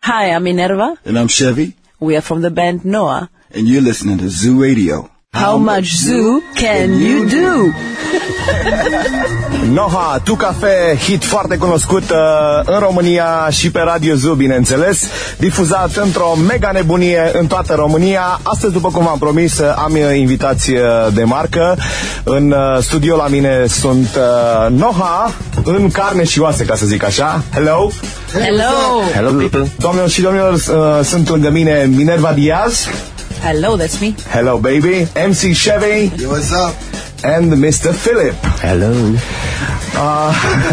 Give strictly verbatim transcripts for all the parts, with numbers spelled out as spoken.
Hi, I'm Minerva. And I'm Chevy. We are from the band Noah. And you're listening to Zoo Radio. How, How much zoo can you do? Noha, Tu Cafe, hit foarte cunoscut uh, în România și pe Radio Zoo, bineînțeles, difuzat într-o mega nebunie în toată România. Astăzi, după cum v-am promis, am invitați de marcă. În uh, studio la mine sunt uh, Noha, în carne și oase, ca să zic așa. Hello! Hello! Hello, people! Doamnelor și domnilor, uh, sunt lângă mine Minerva Diaz. Hello, that's me. Hello, baby. M C Chevy. Yo, what's up? And mister Philip. Hello. Uh,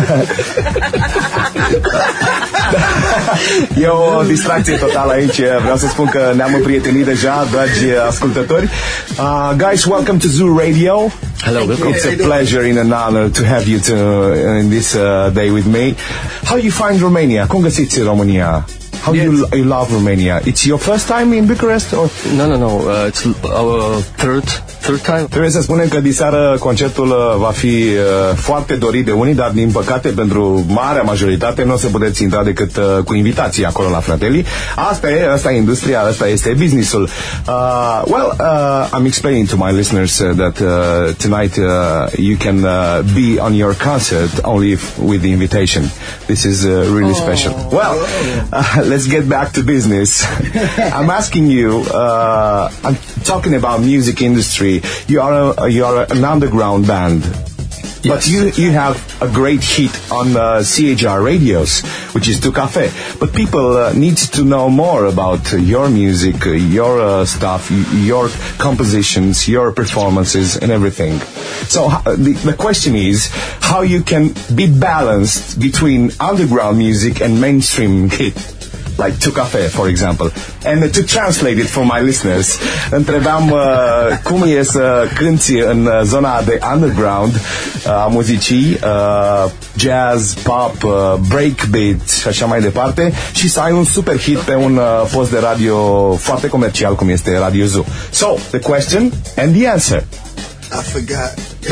e o distracție totală aici. Vreau să spun că ne-am împrietenit deja, dragi ascultători. Uh, guys, welcome to Zoo Radio. Hello, welcome. It's a pleasure and an honor to have you to, in this uh, day with me. How you find Romania? Cum găsiți România? How yes. you, you love Romania? It's your first time in Bucharest? Or? No, no, no. Uh, it's our third third time. Trebuie să spunem că diseară concertul uh, va fi uh, foarte dorit de unii, dar din păcate pentru marea majoritate nu o să puteți intra decât uh, cu invitații acolo la Fratelli. Asta e, asta e industria, asta este businessul. Uh, well, uh, I'm explaining to my listeners uh, that uh, tonight uh, you can uh, be on your concert only if, with the invitation. This is uh, really oh. special. Well, uh, let's get back to business. I'm asking you, uh, I'm talking about music industry. You are a, you are an underground band, yes. But you you have a great hit on uh, C H R radios, which is Tu Cafe. But people uh, need to know more about uh, your music, uh, your uh, stuff, your compositions, your performances, and everything. So uh, the the question is how you can be balanced between underground music and mainstream hit. Like Tu Cafe, for example. And to translate it for my listeners, întrebam uh, cum e să cânti în zona de underground uh, a muzicii, uh, jazz, pop, uh, breakbeat și așa mai departe, și să ai un super hit pe un uh, post de radio foarte comercial cum este Radio Zoo. So, the question and the answer. I forgot.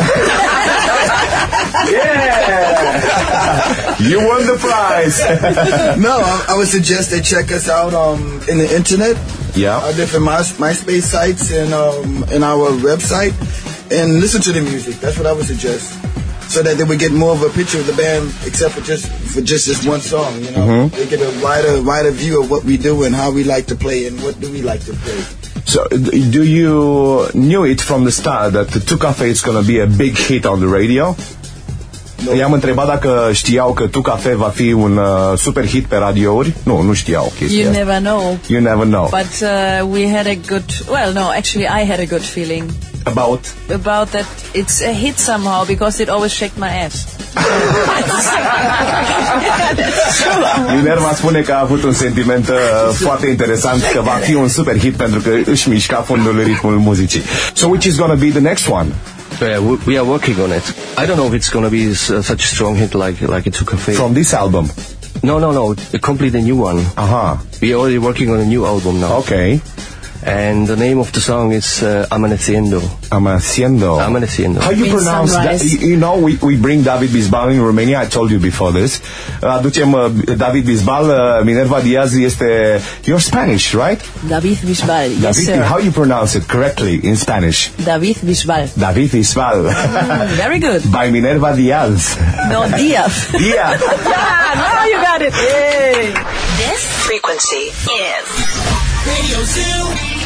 Yeah! You won the prize. No, I, I would suggest they check us out um, in the internet. Yeah. Our different My, MySpace sites and um, and our website, and listen to the music. That's what I would suggest, so that they would get more of a picture of the band, except for just for just this one song. You know, mm-hmm. They get a wider wider view of what we do and how we like to play and what do we like to play. So, do you knew it from the start that Tu Cafe is going to be a big hit on the radio? No. I-am întrebat dacă știau că Tu Cafe va fi un uh, super hit pe radiouri. Nu, nu știau chestia. You never know. You never know. But uh, we had a good, well, no, actually I had a good feeling. About? About that it's a hit somehow because it always shaked my ass. Minerva spune că a avut un sentiment uh, foarte interesant că va fi un super hit pentru că își mișca fundul ritmul muzicii. So which is going to be the next one? Yeah, we are working on it. I don't know if it's going to be uh, such a strong hit like like it Tu Cafe. From this album? No, no, no. A completely new one. Uh-huh. We are already working on a new album now. Okay. And the name of the song is uh, Amaneciendo. Amaneciendo. Amaneciendo. How you pronounce that? You know, we, we bring David Bisbal in Romania. I told you before this. Aducem uh, David Bisbal. Uh, Minerva Diaz este... You're Spanish, right? David Bisbal, yes, David, sir. How you pronounce it correctly in Spanish? David Bisbal. David Bisbal. Mm, very good. By Minerva Diaz. No, Diaz. Diaz. Yeah, now you got it. Yay. This frequency is Radio Zoo.